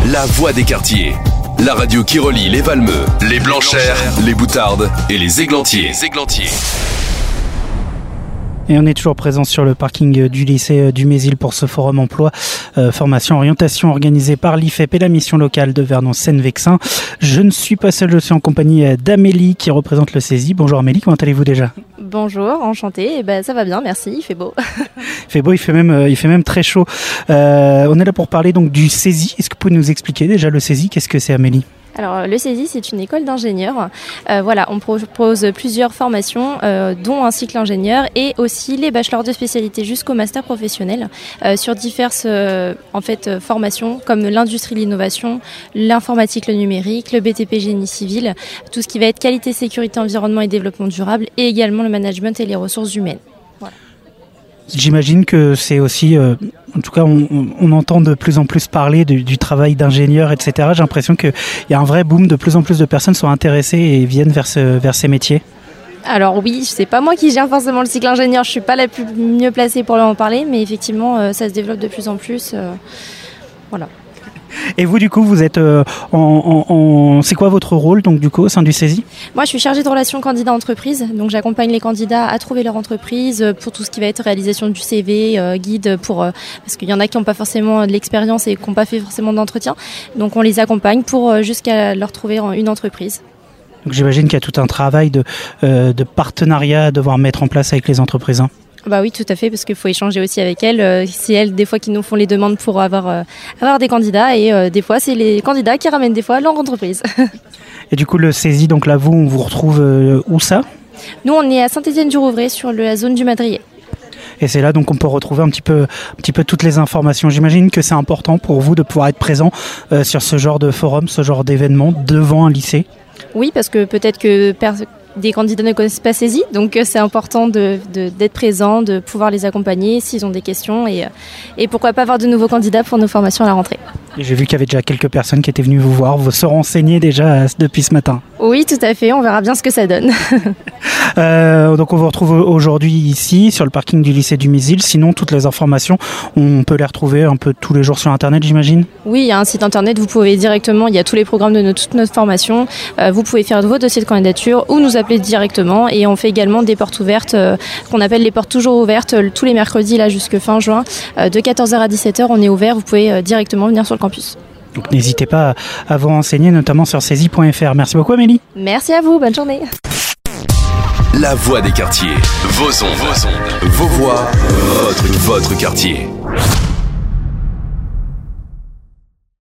La voix des quartiers. La radio qui relie les Valmeux, les Blanchères, les Boutardes et les Églantiers. Et on est toujours présent sur le parking du lycée du Mésil pour ce forum emploi, formation, orientation organisé par l'IFEP et la mission locale de Vernon-Seine-Vexin. Je ne suis pas seul, je suis en compagnie d'Amélie qui représente le CESI. Bonjour Amélie, comment allez-vous déjà ? Bonjour, enchantée. Ça va bien, merci, il fait beau. Il fait beau, il fait même très chaud. On est là pour parler donc du CESI. Est-ce que vous pouvez nous expliquer déjà le CESI ? Qu'est-ce que c'est Amélie ? Alors le CESI, c'est une école d'ingénieurs. On propose plusieurs formations, dont un cycle ingénieur et aussi les bachelors de spécialité jusqu'au master professionnel sur diverses formations comme l'industrie, l'innovation, l'informatique, le numérique, le BTP génie civil, tout ce qui va être qualité, sécurité, environnement et développement durable et également le management et les ressources humaines. Voilà. J'imagine que c'est aussi, en tout cas, on entend de plus en plus parler du travail d'ingénieur, etc. J'ai l'impression qu'il y a un vrai boom, de plus en plus de personnes sont intéressées et viennent vers ces métiers. Alors oui, c'est pas moi qui gère forcément le cycle ingénieur, je suis pas la mieux placée pour en parler, mais effectivement, ça se développe de plus en plus. Voilà. Et vous, du coup, vous êtes c'est quoi votre rôle, donc, du coup, au sein du CESI ? Moi, je suis chargée de relations candidat-entreprise. Donc, j'accompagne les candidats à trouver leur entreprise pour tout ce qui va être réalisation du CV, guide parce qu'il y en a qui n'ont pas forcément de l'expérience et qui n'ont pas fait forcément d'entretien. Donc, on les accompagne pour jusqu'à leur trouver une entreprise. Donc, j'imagine qu'il y a tout un travail de partenariat à devoir mettre en place avec les entreprises. Bah oui, tout à fait, parce qu'il faut échanger aussi avec elles. C'est elles, des fois, qui nous font les demandes pour avoir des candidats. Et des fois, c'est les candidats qui ramènent des fois leur entreprise. Et du coup, le CESI, donc là, on vous retrouve où ça ? Nous, on est à Saint-Étienne-du-Rouvray, sur la zone du Madrier. Et c'est là donc on peut retrouver un petit peu toutes les informations. J'imagine que c'est important pour vous de pouvoir être présent sur ce genre de forum, ce genre d'événement devant un lycée. Oui, parce que peut-être que des candidats ne connaissent pas CESI, donc c'est important d'être présent, de pouvoir les accompagner s'ils ont des questions et pourquoi pas avoir de nouveaux candidats pour nos formations à la rentrée. Et j'ai vu qu'il y avait déjà quelques personnes qui étaient venues vous voir, vous se renseigner déjà depuis ce matin. Oui, tout à fait, on verra bien ce que ça donne. Donc on vous retrouve aujourd'hui ici sur le parking du lycée du Mésil. Sinon toutes les informations, on peut les retrouver un peu tous les jours sur internet, j'imagine. Oui, il y a un site internet, vous pouvez directement, il y a tous les programmes de toute notre formation. Vous pouvez faire vos dossiers de candidature ou nous appeler directement et on fait également des portes ouvertes qu'on appelle les portes toujours ouvertes tous les mercredis là jusqu'à fin juin de 14h à 17h. On est ouvert, vous pouvez directement venir sur le campus. Donc n'hésitez pas à vous renseigner, notamment sur cesi.fr. Merci beaucoup Amélie. Merci à vous, bonne journée. La voix des quartiers, vos ondes, vos voix, votre quartier.